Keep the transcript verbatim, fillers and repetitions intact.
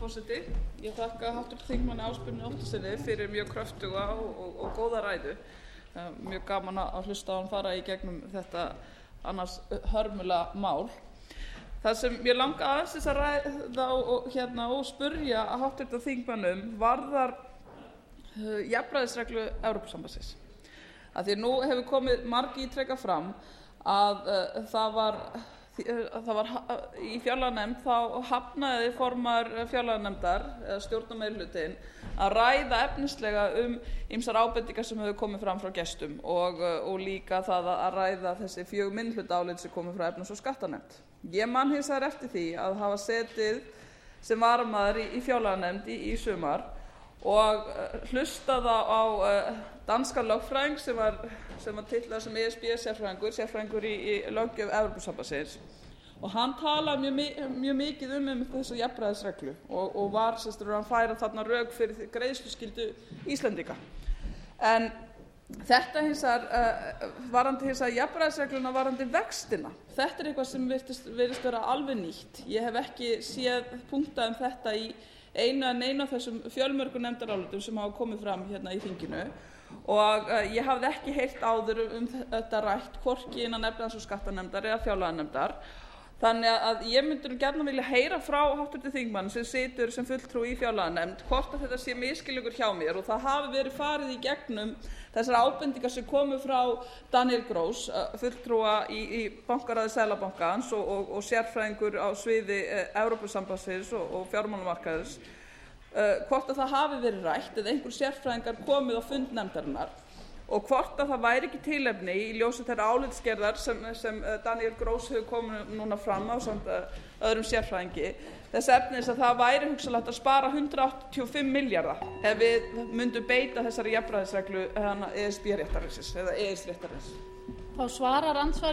forseti. Ég þakka háttvirtum þingmanni Ásbirni Óttarssyni fyrir mjög kröftuga og, og, og góða ræðu. Mjög gaman að hlusta á hann fara í gegnum þetta annars hörmulega mál. Það sem ég langa aðeins þess að ræða og, og, hérna, og spurja að háttvirtum þingmannum varðar uh, jafnræðisreglu Evrópusambandsins. Að því nú hefur komið margi ítrekað fram að uh, það var það var í fjárlaganefnd þá hafnaði formaður fjárlaganefndar eða stjórnarmeirihlutinn að ræða efnislega um ýmsar ábendingar sem hefur komið fram frá gestum og, og líka það að ræða þessi fjögur minnihlutaálit sem komið frá efnahags- og skattanefnd. Ég man hins vegar eftir því að hafa setið sem varamaður í, í fjárlaganefnd í, í sumar og hlustaði á uh, danska lögfræðing sem var, sem var titlað sem E S B sérfræðingur, sérfræðingur í, í löggjöf Evrópusambandsins og hann talaði mjög, mjög mikið um, um þessu jafnræðisreglu og, og var sérstaklega hann færa þarna rök fyrir greiðsluskyldu Íslendinga. En þetta hins vegar uh, varðandi hins vegar jafnræðisregluna varðandi vextina, þetta er eitthvað sem virðist, virðist vera alveg nýtt. Ég hef ekki séð punktað um þetta í einu en einu af þessum fjölmörgu nefndarálitum sem hafa komið fram hérna í þinginu og uh, ég hafði ekki heyrt áður um þetta rætt hvorki innan efnahags- og skattanefndar eða fjárlaganefndar. Þannig að ég myndi nú gjarnan vilja heyra frá háttvirtum þingmanni sem situr sem fulltrúi í fjárlaganefnd hvort að þetta sé misskilningur hjá mér og það hafi verið farið í gegnum þessar ábendingar sem komu frá Daniel Gross, fulltrúa í, í bankaráði Seðlabankans og, og, og sérfræðingur á sviði eh, Evrópusambandsins og, og fjármálamarkaðarins, uh, hvort að það hafi verið rætt eða einhver sérfræðingar komið á fund nefndarinnar og hvort að það væri ekki tilefni í ljósi þeirra álitsgerðar sem, sem Daniel Gross hefur komið núna fram á samt öðrum sérfræðingi þess efnis að það væri hugsanlegt að spara hundrað áttatíu og fimm milljarða ef við myndum beita þessari jafnræðisreglu E S B réttarins eða E S réttarins. Þá svarar andsvari